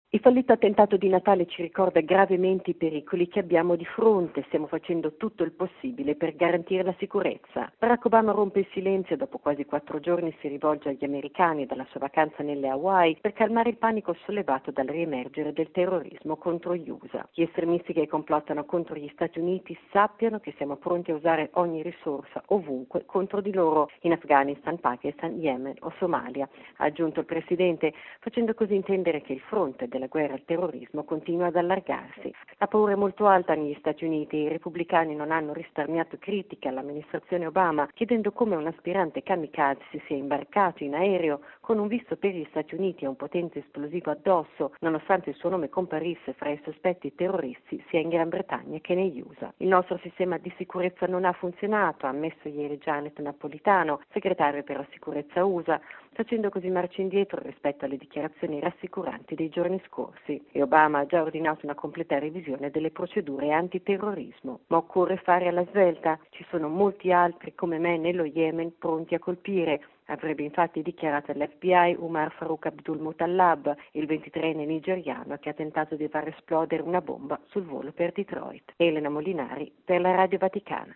Il fallito attentato di Natale ci ricorda gravemente i pericoli che abbiamo di fronte. Stiamo facendo tutto il possibile per garantire la sicurezza. Barack Obama rompe il silenzio e dopo quasi 4 giorni si rivolge agli americani dalla sua vacanza nelle Hawaii per calmare il panico sollevato dal riemergere del terrorismo contro gli USA. Gli estremisti che complottano contro gli Stati Uniti sappiano che siamo pronti a usare ogni risorsa ovunque contro di loro in Afghanistan, Pakistan, Yemen o Somalia, ha aggiunto il Presidente, facendo così intendere che il fronte della guerra al terrorismo continua ad allargarsi. La paura è molto alta negli Stati Uniti e i repubblicani non hanno risparmiato critiche all'amministrazione Obama, chiedendo come un aspirante kamikaze si sia imbarcato in aereo con un visto per gli Stati Uniti e un potente esplosivo addosso, nonostante il suo nome comparisse fra i sospetti terroristi sia in Gran Bretagna che negli USA. Il nostro sistema di sicurezza non ha funzionato, ha ammesso ieri Janet Napolitano, segretario per la sicurezza USA, facendo così marcia indietro rispetto alle dichiarazioni rassicuranti dei giorni scorsi. E Obama ha già ordinato una completa revisione delle procedure antiterrorismo. Ma occorre fare alla svelta. Ci sono molti altri come me nello Yemen pronti a colpire. Avrebbe infatti dichiarato all'FBI Umar Farouk Abdul Mutallab, il 23enne nigeriano che ha tentato di far esplodere una bomba sul volo per Detroit. Elena Molinari per la Radio Vaticana.